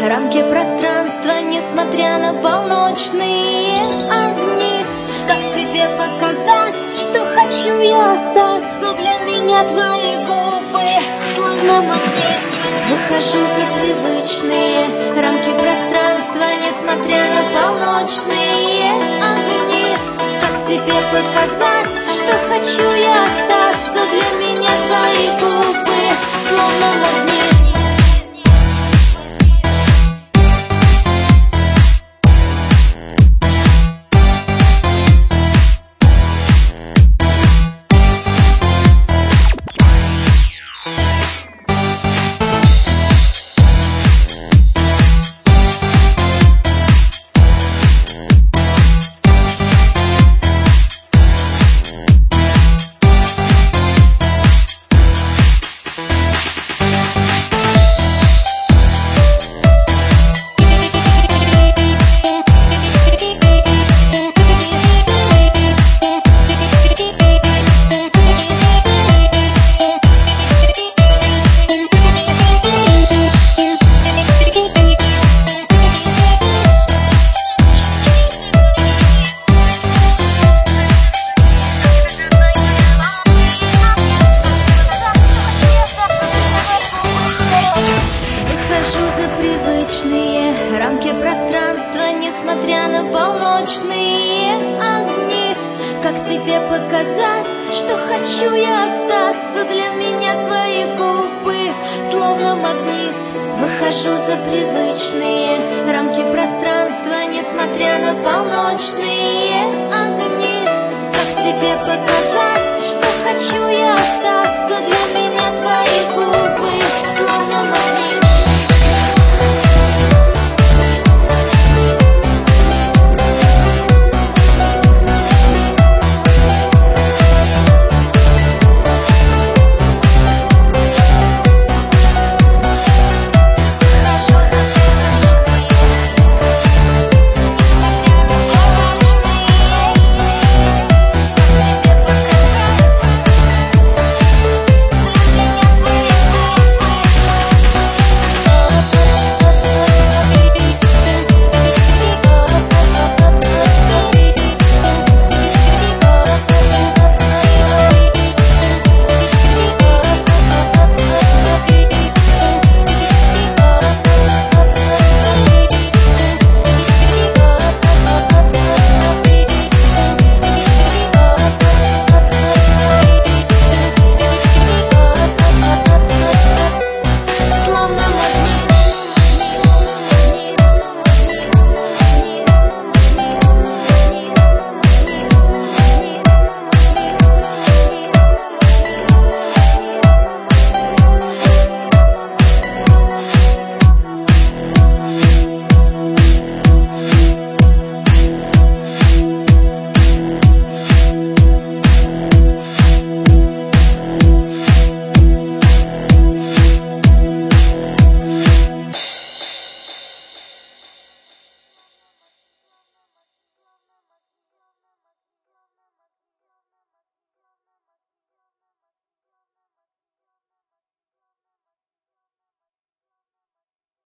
рамки пространства, несмотря на полночные огни. Как тебе показать, что хочу я остаться? Для меня твои губы словно магнит. Выхожу за привычные рамки пространства, несмотря на полночные огни. Как тебе показать, что хочу я остаться? Для меня твои губы словно магнит. Рамки пространства, несмотря на полночные огни. Как тебе показать, что хочу я остаться? Для меня твои губы словно магнит. Выхожу за привычные рамки пространства, несмотря на полночные огни. Как тебе показать, что хочу я остаться? Для меня твои губы